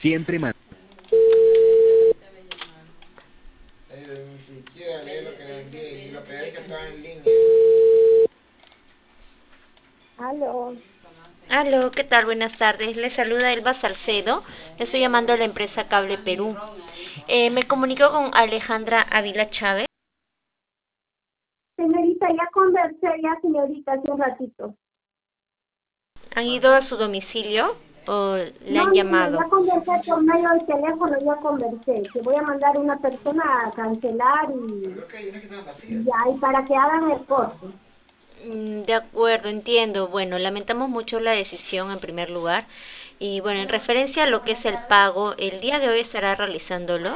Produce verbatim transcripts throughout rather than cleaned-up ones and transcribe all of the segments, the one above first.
Siempre man- Eh, Ni siquiera lee lo que le envié y lo peor es que estaba en línea. Aló. Aló, ¿qué tal? Buenas tardes. Le saluda Elba Salcedo. Le estoy llamando a la empresa Cable Perú. Eh, me comunico con Alejandra Ávila Chávez. Señorita, ya conversé ya, señorita, hace un ratito. ¿Han ido a su domicilio o le No, han no, no, llamado? ya conversé por medio del teléfono, ya conversé. Que voy a mandar una persona a cancelar Pero y, creo que hay unas que estaban y vacías. ya, y para que hagan el corte. Mm, De acuerdo, entiendo. Bueno, lamentamos mucho la decisión en primer lugar. Y bueno, en referencia a lo que es el pago, el día de hoy estará realizándolo.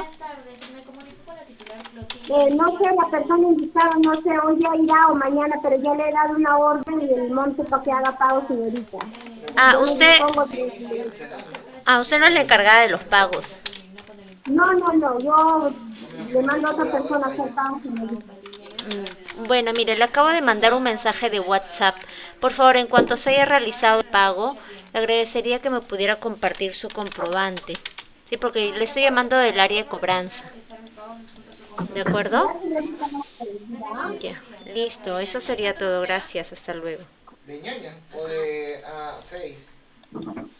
Eh, no sé, la persona indicada, no sé, hoy ya irá o mañana, pero ya le he dado una orden y el monte para que haga pago, señorita. Ah, Yo le usted, dispongo. ah, usted no es la encargada de los pagos. No, no, no, yo le mando a otra persona a hacer pago, señorita. Mm, Bueno, mire, le acabo de mandar un mensaje de WhatsApp. Por favor, en cuanto se haya realizado el pago, le agradecería que me pudiera compartir su comprobante. Sí, porque le estoy llamando del área de cobranza. ¿De acuerdo? Ya, señorita, no, ya. Ya, listo. Eso sería todo. Gracias. Hasta luego. ¿De ñaña o de a seis?